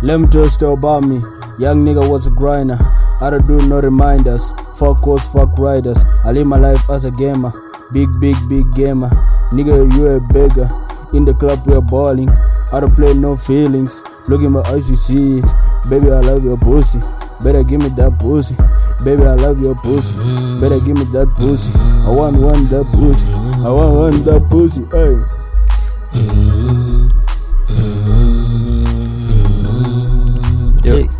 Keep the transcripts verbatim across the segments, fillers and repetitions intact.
Let me tell you still about me. Young nigga was a grinder. I don't do no reminders. Fuck course, fuck riders. I live my life as a gamer. Big, big, big gamer. Nigga, you a beggar. In the club we are balling. I don't play no feelings. Look in my eyes, you see it. Baby, I love your pussy. Better give me that pussy. Baby, I love your pussy. Better give me that pussy. I want one that pussy. I want one that pussy. Hey. Hey.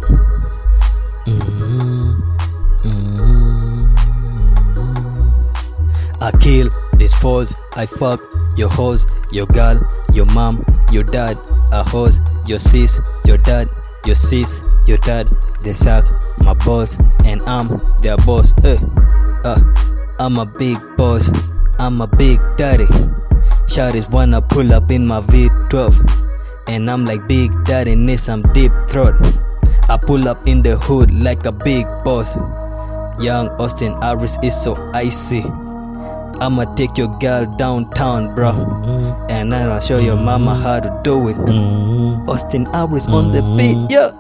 I kill these foes, I fuck your hoes, your girl, your mom, your dad, a hoes, your sis, your dad, your sis, your dad. They suck my balls and I'm their boss. Uh, uh, I'm a big boss, I'm a big daddy. Shawty's wanna pull up in my V twelve, and I'm like Big Daddy need some deep throat. I pull up in the hood like a big boss. Young Austin Aries is so icy. I'ma take your girl downtown, bro, and I'ma show your mama how to do it. Austin Aries on the beat, yeah.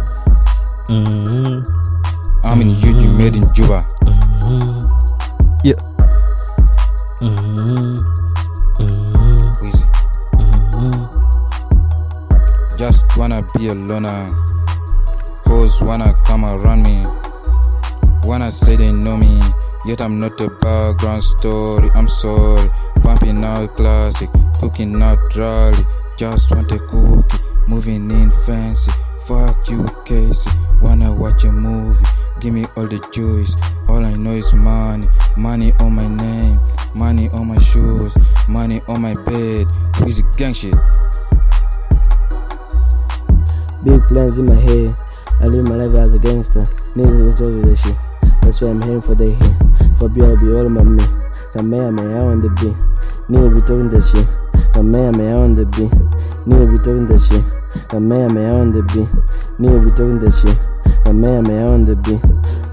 I'm in U G, made in Juba. Yeah. Easy. Just wanna be a loner. Hoes wanna come around me. Wanna say they know me. Yet I'm not a background story, I'm sorry. Pumping out classic, cooking out rally. Just want a cookie, moving in fancy. Fuck you, Casey. Wanna watch a movie, give me all the juice. All I know is money, money on my name, money on my shoes, money on my bed. Wheezy gang shit. Big plans in my head. I live my life as a gangster. Niggas don't over that shit. That's why I'm heading for the hit. For B I be all of my me. Come man, man, I on the beat. Nigga be talking that shit. Come man, man, I on the beat. Nigga be talking that shit. Come man, man, I on the beat. Nigga be talking that shit. Come man, man, I on the beat.